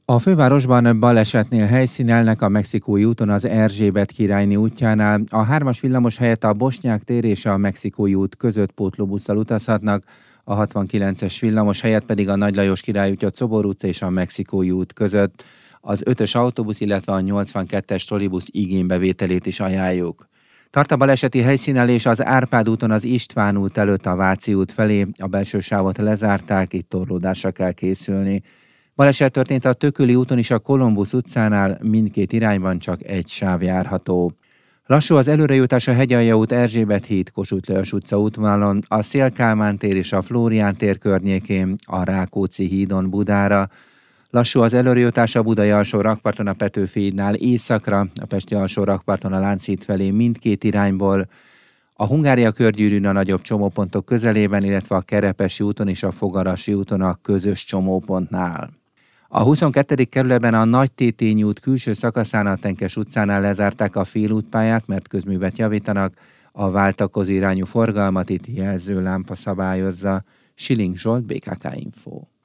A fővárosban balesetnél helyszínelnek a Mexikói úton az Erzsébet királyné útjánál. A 3-as villamos helyett a Bosnyák tér és a Mexikói út között pótlóbusszal utazhatnak, a 69-es villamos helyett pedig a Nagy Lajos Király útja, Czobor utca és a Mexikói út között. Az 5-ös autóbusz, illetve a 82-es trollibusz igénybevételét is ajánljuk. Tart a baleseti helyszínelés az Árpád úton az István út előtt a Váci út felé. A belső sávot lezárták, itt torlódásra kell készülni. Baleset történt a Tököli úton is a Kolumbusz utcánál, mindkét irányban csak egy sáv járható. Lassú az előrejutás a Hegyalja út, Erzsébet híd, Kossuth Lajos utca útvonalon, a Széll-Kálmán tér és a Flórián tér környékén, a Rákóczi hídon Budára. Lassú az előrejutás a Budai alsó rakparton a Petőfi hídnál északra, a Pesti alsó rakparton a Lánchíd felé mindkét irányból, a Hungária körgyűrűn a nagyobb csomópontok közelében, illetve a Kerepesi úton és a Fogarasi úton a közös csomópontnál. A 22. kerületben a Nagy Tétényi út külső szakaszán a Tenkes utcánál lezárták a félútpályát, mert közművet javítanak, a váltakozó irányú forgalmat itt jelzőlámpa szabályozza. Siling Zsolt, BKK Info.